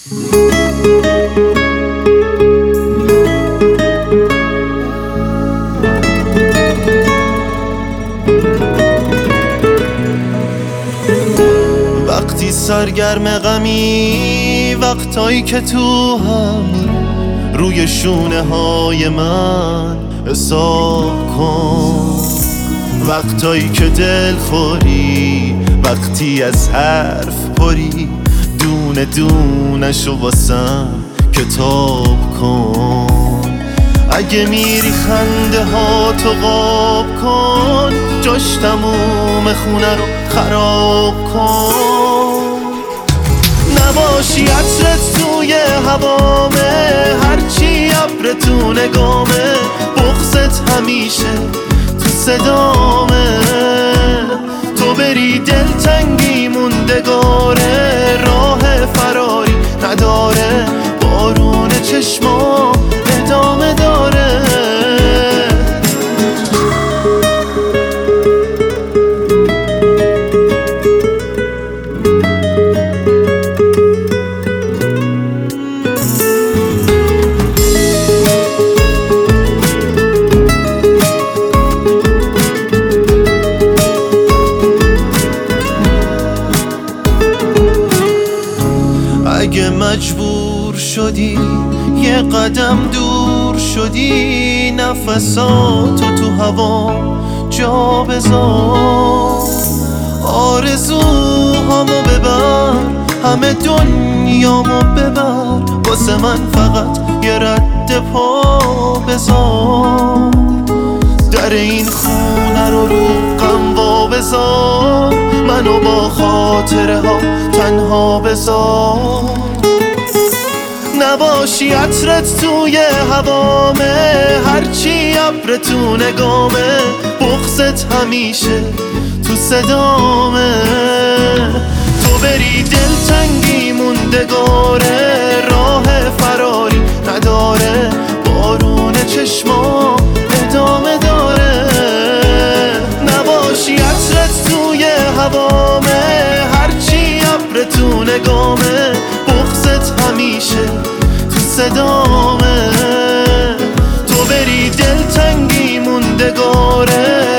وقتی سرگرم غمی، وقتایی که تو همی، روی شونه های من حساب کن. وقتایی که دل خوری، وقتی از حرف پری، دونه دونشو واسم کتاب کن. اگه میری خنده ها تو قاب کن، جاش تموم خونه رو خراب کن. نباشی عطرت توی هوامه، هرچی ابر تو نگامه، بغضت همیشه تو صدامه. تو بری دلتنگی موندگاره، راه فراری نداره، بارون چشما ادامه داره. اگه مجبور شدی یه قدم دور شدی، نفساتو تو هوا جا بذار. آرزوهامو ببر، همه دنیامو ببر، واسه من فقط یه رد پا بذار. در این خونه رو غم وا بذار، منو با خاطره ها تنها بذار. نباشی عطرت توی هوامه، هرچی ابر تو نگامه، بغضت همیشه تو صدامه. تو بری دلتنگی موندگاره، راه فراری نداره، بارون چشما ادامه داره. نباشی عطرت توی هوامه، هرچی ابر تو نگامه، بغضت همیشه تو صدامه. تو بری دلتنگی موندگاره،